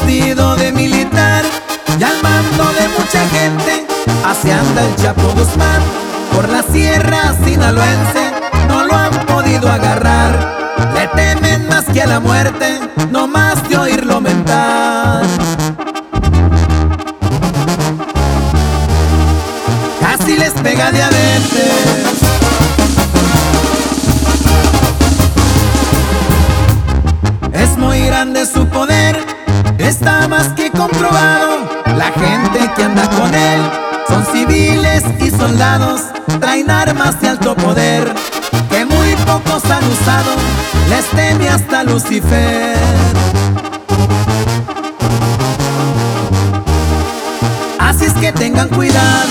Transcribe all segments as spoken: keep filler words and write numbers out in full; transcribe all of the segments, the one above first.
vestido de militar y al mando de mucha gente. Así anda el Chapo Guzmán por la sierra sinaloense, no lo han podido agarrar. Le temen más que a la muerte, no más de oírlo mentar. Casi les pega diabetes. Es muy grande su poder, está más que comprobado. La gente que anda con él son civiles y soldados, traen armas de alto poder que muy pocos han usado, les teme hasta Lucifer. Así es que tengan cuidado.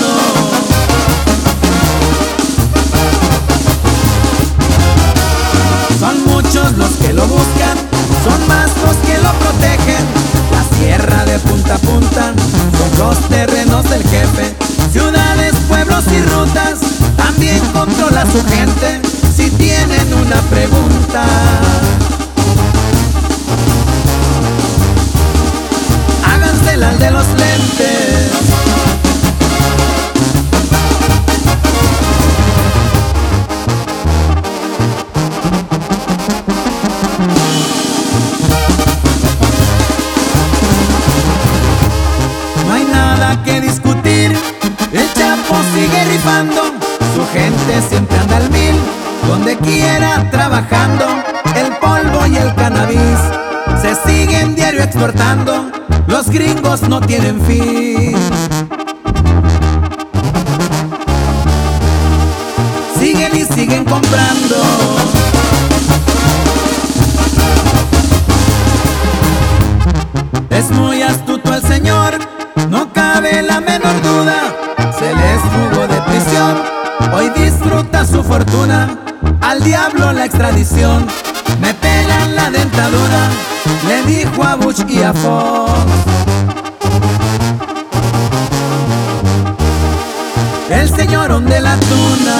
Son muchos los que lo buscan, son más los que lo protegen. La sierra de punta a punta son los terrenos del jefe. Ciudades, pueblos y rutas también controla su gente. Si tienen una pregunta, hágansela al de los lentes. No hay nada que discutir, el Chapo sigue rifando, su gente siempre anda al mil, donde quiera trabajando. El polvo y el cannabis se siguen diario exportando, los gringos no tienen fin. Siguen y siguen comprando. Es muy astuto el señor, no cabe la menor duda. Se les fugó de prisión, hoy disfruta su fortuna. Al diablo la extradición, me pelan la dentadura, le dijo a Bush y a Fox. El señorón de la tuna.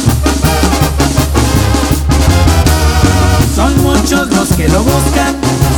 Son muchos los que lo buscan,